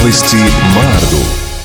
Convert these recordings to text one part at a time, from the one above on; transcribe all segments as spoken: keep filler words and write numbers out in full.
Новости Марду.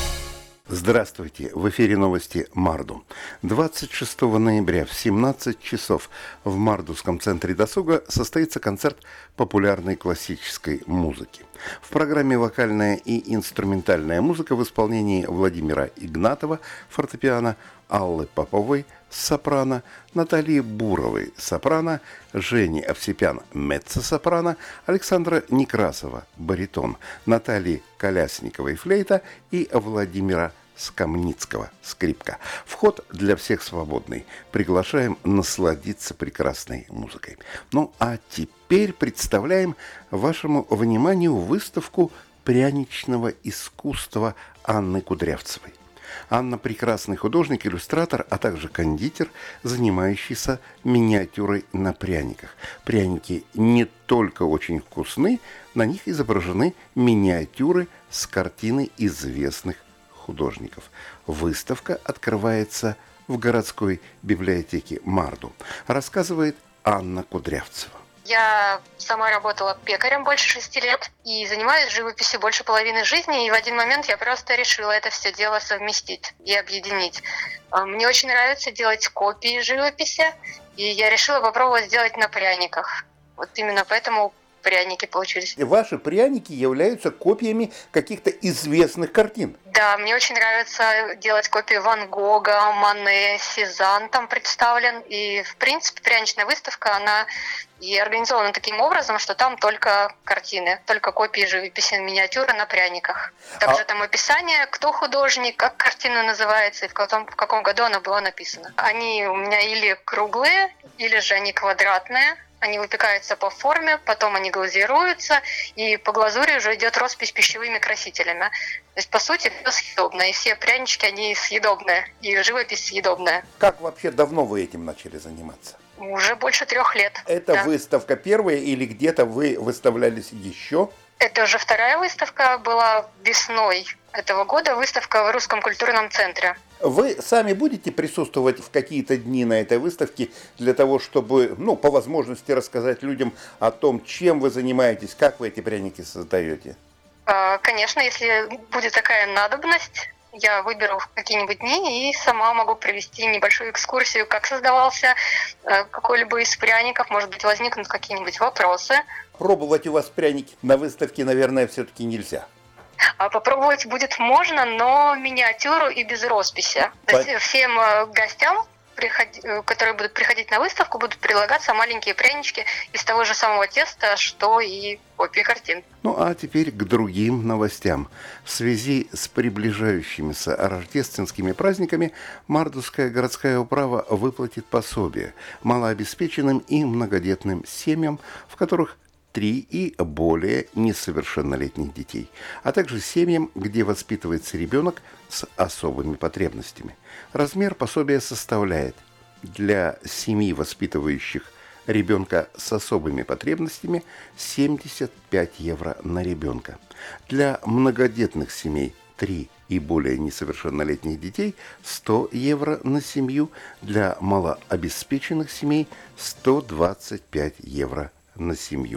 Здравствуйте! В эфире новости Марду. двадцать шестого ноября в семнадцать часов в Мардовском центре досуга состоится концерт популярной классической музыки. В программе вокальная и инструментальная музыка в исполнении Владимира Игнатова, фортепиано, Аллы Поповой, сопрано, Натальи Буровой, сопрано, Жени Овсепян, меццо-сопрано, Александра Некрасова, баритон, Натальи Колясниковой, флейта и Владимира Скамницкого, скрипка. Вход для всех свободный. Приглашаем насладиться прекрасной музыкой. Ну а теперь представляем вашему вниманию выставку пряничного искусства Анны Кудрявцевой. Анна – прекрасный художник, иллюстратор, а также кондитер, занимающийся миниатюрой на пряниках. Пряники не только очень вкусны, на них изображены миниатюры с картины известных художников. Выставка открывается в городской библиотеке Марду. Рассказывает Анна Кудрявцева. Я сама работала пекарем больше шести лет и занимаюсь живописью больше половины жизни, и в один момент я просто решила это все дело совместить и объединить. Мне очень нравится делать копии живописи, и я решила попробовать сделать на пряниках. Вот именно поэтому пряники получились. Ваши пряники являются копиями каких-то известных картин. Да, мне очень нравится делать копии Ван Гога, Мане, Сезанн там представлен. И, в принципе, пряничная выставка, она и организована таким образом, что там только картины, только копии живописи, миниатюры на пряниках. Также а... там описание, кто художник, как картина называется и в каком, в каком году она была написана. Они у меня или круглые, или же они квадратные. Они выпекаются по форме, потом они глазируются, и по глазури уже идет роспись пищевыми красителями. То есть, по сути, все съедобно, и все прянички, они съедобные, и живопись съедобная. Как вообще давно вы этим начали заниматься? Уже больше трех лет. Это да. Выставка первая или где-то вы выставлялись еще? Это уже вторая выставка была весной этого года, выставка в Русском культурном центре. Вы сами будете присутствовать в какие-то дни на этой выставке для того, чтобы, ну, по возможности рассказать людям о том, чем вы занимаетесь, как вы эти пряники создаете? Конечно, если будет такая надобность, я выберу какие-нибудь дни и сама могу провести небольшую экскурсию, как создавался какой-либо из пряников, может быть, возникнут какие-нибудь вопросы. Пробовать у вас пряники на выставке, наверное, все-таки нельзя. А попробовать будет можно, но миниатюру и без росписи. То есть всем гостям, которые будут приходить на выставку, будут предлагаться маленькие прянички из того же самого теста, что и копии картин. Ну а теперь к другим новостям. В связи с приближающимися рождественскими праздниками Мардовская городская управа выплатит пособие малообеспеченным и многодетным семьям, в которых три и более несовершеннолетних детей, а также семьям, где воспитывается ребенок с особыми потребностями. Размер пособия составляет для семей, воспитывающих ребенка с особыми потребностями, семьдесят пять евро на ребенка. Для многодетных семей три и более несовершеннолетних детей сто евро на семью, для малообеспеченных семей сто двадцать пять евро на семью.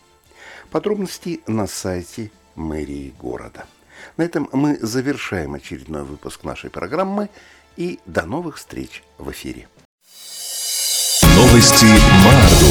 Подробности на сайте мэрии города. На этом мы завершаем очередной выпуск нашей программы и до новых встреч в эфире. Новости Марду.